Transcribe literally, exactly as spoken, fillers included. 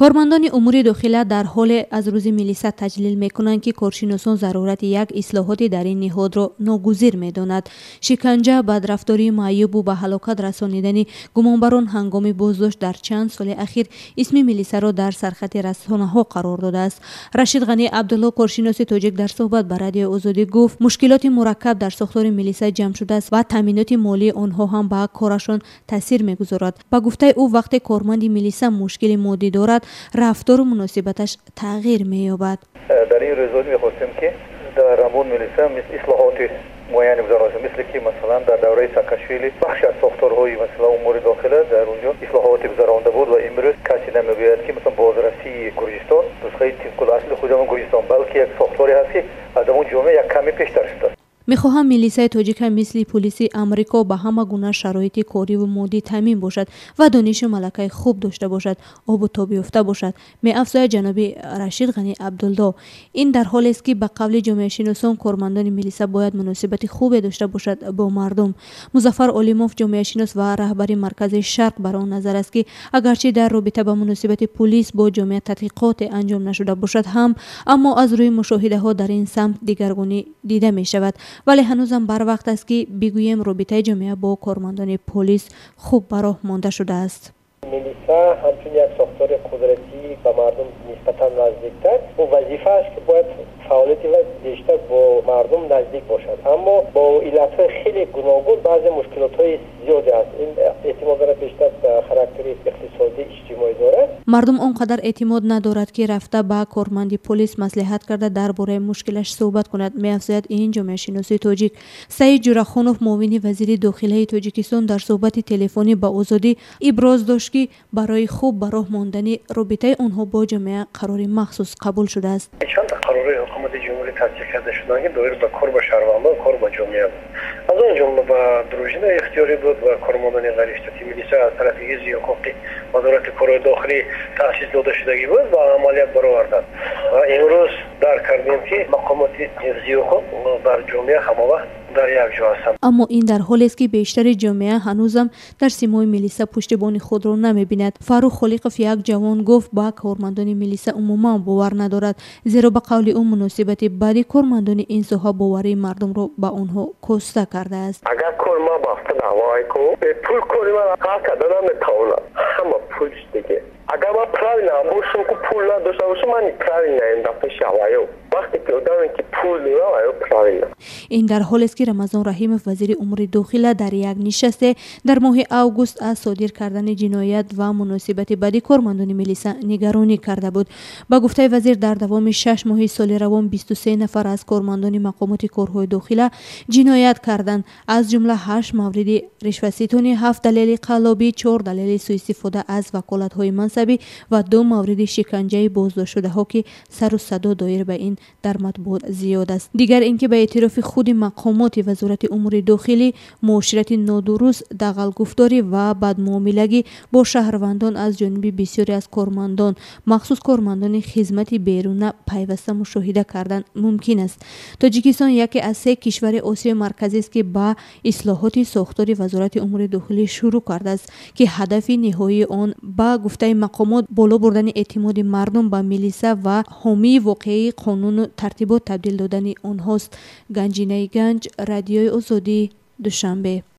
کارمندان امور داخله در حال از روز ملیسا تجلیل میکنند که کارشناسان ضرورت یک اصلاحاتی در این نهاد را ناگزیر میداند. شکنجه، بدرفتاری معیوب و به هلاکت رسانیدن گمانبران هنگام بازداشت در چند سال اخیر اسم ملیسا را در سرخط رسانه‌ها قرار داده است. رشید غنی عبدالله کارشناس تاجیک در صحبت با رادیو آزادی گفت مشکلات مرکب در ساختار ملیسا جمع شده است و تامینات مالی آنها هم به کارشان تاثیر میگذارد. با گفته او وقتی کارمند ملیسا مشکل مادی دارد رفتار و مناسبتش تغییر می‌یابد. در این روزها می‌خواستیم که در رامون ملیسا اصلاحات معینی بزرگ مثل که مثلا در دوره ساکاشویلی بخش از ساختارهای مثلا امور داخله در اونجا اصلاحات گذرانده بود و امروز کسی نمیگوید که مثلا بازرسی گرجستان نسخه طبق اصل خودمون گرجستان بلکه یک ساختاری هست که از اون جامعه یک کمی پیشتر شده. میخواهم ملیسای تاجیک مثل پلیس امریکا به همه گونه شرایط کاری و مادی تامین باشد و دانش و ملکه خوب داشته باشد، آب و تاب یافته باشد. می افزاید جناب رشید غنی عبدالله. این در حالی است که به قول جامعه شناسان کارمندان ملیسا باید مناسبت خوبی داشته باشد با مردم. مظفر علیموف جامعه شناس و رهبر مرکز شرق بر آن نظر است که اگرچه در رابطه با مناسبت پلیس با جامعه تحقیقات انجام نشده باشد هم اما از روی مشاهده ها در این سمت دیگرگونی دیده می شود. ولی هنوزم بر وقت است که بگوییم رابطه جامعه با کارمندان پلیس خوب به راه مانده شده است. ملیسا همچون یک ساختار قدرتی به مردم نسبتا نزدیکتر و وظیفه است که باید فعالیتی و بیشتر با مردم نزدیک باشد، اما با علتهای خیلی گوناگون بعضی مشکلات‌های زیادی است. این احتمال دارد بیشتر خاراکتر اقتصادی اجتماعی دارد. مردم آنقدر اعتماد ندارد که رفته با کارمند پلیس مصلحت کرده درباره مشکلش صحبت کند. می‌افزاید این جامعه شناسی تاجیک. سعید جورخانوف معاون وزیر داخله تاجیکستان در صحبت تلفنی با آزادی ابراز داشت که برای خوب به راه ماندن رابطه آنها با جامعه قرار مخصوص قبول شده است. چند تا قرار حکومت جمهوری تصدیق کرده شدند که دایر به کار با شهروندان کار با جامعه بود. از اون جمله با دروژین اختیاری بود و کارمندان غیر اشتراکی ملیسا از طرف حزب حقوقی وزارت کار داخلی تأسیس داده شدگی بود و عملیات برآورد. و امروز در کردیم که مقامات حزب حقوق بر جامعه همواره در یک جا هستند. اما این در حالی است که بیشتر جامعه هنوزم در سیمای ملیسا پشتیبانی خود را نمی‌بیند. فاروق خلیقوف یک جوان گفت با کارمندان ملیسا عموما باور ندارد، زیرا به قول او مناسبت بعدی کارمندان این ساحه باوری مردم را به آنها کاسته کرده است. اگر کار ما بافته دعوای کو پول کوری ما قاعده دادن نتونه همه پول دیگه اگر ما پراوی نباشم که پول نداشته باشم من پراوی نمیدم پیش هوایو وقتی که آدمی که پول داره پراوی نه. این در حالی است که رمضان رحیمов وزیر امور داخله در یک نشست در ماه آگوست از صادر کردن جنایت و مناسبت بعدی کارمندان ملیسا نگرانی کرده بود. با گفته وزیر در دوام شش ماه سال روان بیست و سه نفر از کارمندان مقامات کارهای داخله جنایت کردند، از جمله هشت مورد رشوه‌ستانی، هفت دلیل قلابی، چهار دلیل سوء استفاده از وکالت‌های منصبی و دو مورد شکنجه بازداشت شده ها که سر و صدا دایر به این در مطبوعات زیاد است. دیگر اینکه به اعتراف خود مقامات وزارت امور داخلی معاشرت نادرست، دغل گفتاری و بدمعاملگی با شهروندان از جانب بسیاری از کارمندان مخصوص کارمندان خدمت بیرون پیوسته مشاهده کردن ممکن است. تاجیکستان یکی از سه کشور آسیای مرکزی است که با اصلاحات ساختاری وزارت امور داخلی شروع کرده است که هدف نهایی آن با گفته مقامات بالا بردن اعتماد مردم به ملیسا و حامی واقعی قانون و ترتیبات تبدیل دادن آنهاست. گنجینه گنج، رادیوی آزادی، دوشنبه.